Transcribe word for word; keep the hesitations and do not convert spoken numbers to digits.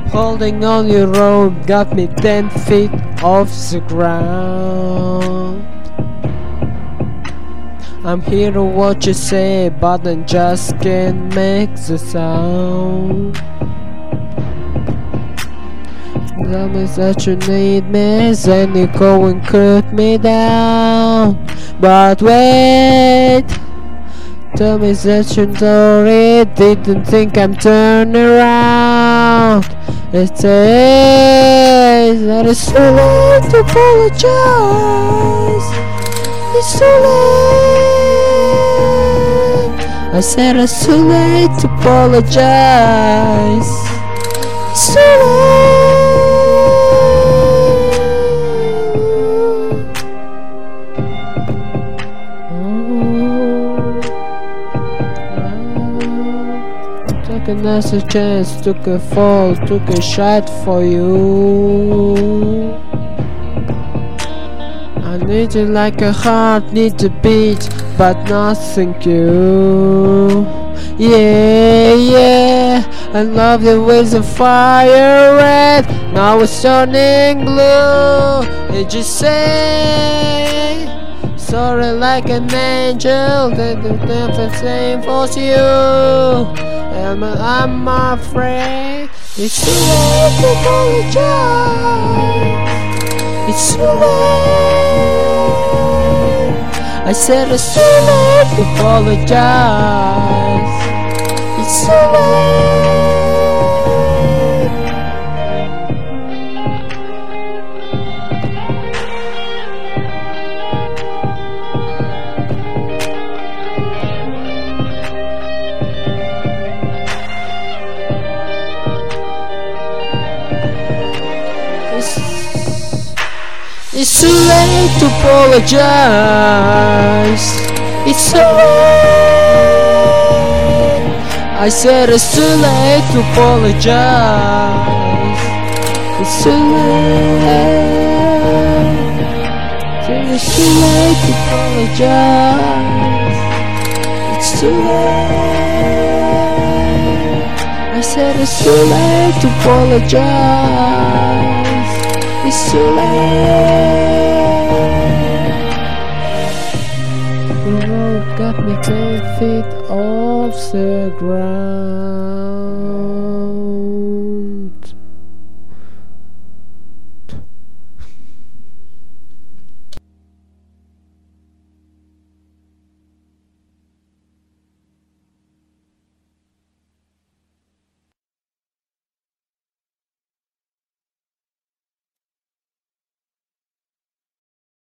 Holding on your rope got me ten feet off the ground. I'm here to watch you say, but I just can't make the sound. Tell me that you need me, then you go and cut me down. But wait, tell me that you sorry, didn't think I'm turning around. It says that it's too late to apologize. It's too late. I said it's too late to apologize. It's too late. Took a nice chance, took a fall, took a shot for you. I need you like a heart needs a beat, but nothing you. Yeah, yeah, I love you with the fire red. Now it's turning blue. Did you say sorry like an angel? That the never same for you. And I'm afraid it's too late to apologize. It's too late. I said it's too late to apologize. It's too late. It's too late to apologize. It's too late. I said it's too late to apologize. It's too late. Said it's too late to apologize. It's too late. I said it's too late to apologize. It's too late. The road got me ten feet off the ground.